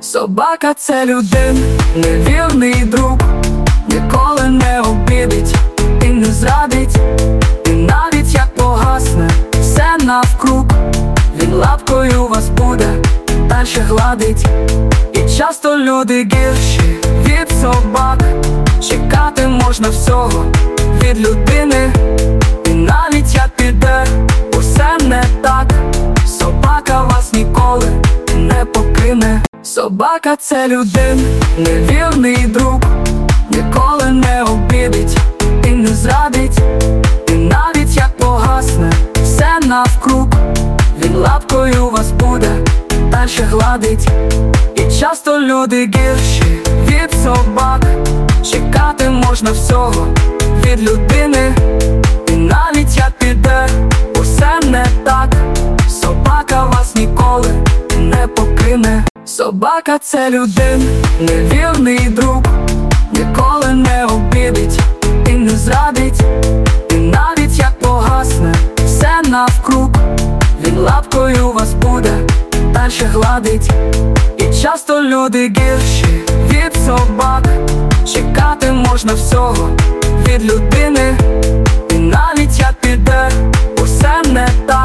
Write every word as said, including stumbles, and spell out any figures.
Собака – це людина, невірний друг, ніколи не обідить і не зрадить. І навіть як погасне все навкруг, він лапкою вас буде дальше гладить. І часто люди гірші від собак, чекати можна всього від людини. І навіть як піде усе не так, собака вас ніколи не покине. Собака – це людина, невірний друг, ніколи не обідить і не зрадить. І навіть як погасне все навкруг, він лапкою вас буде дальше гладить. І часто люди гірші від собак, чекати можна всього від людини. І навіть як піде усе не так, собака вас ніколи не покине. Собака – це людина, невірний друг, ніколи не обідить і не зрадить. І навіть як погасне все навкруг, він лапкою вас буде дальше гладить. І часто люди гірші від собак, чекати можна всього від людини. І навіть як піде усе не так,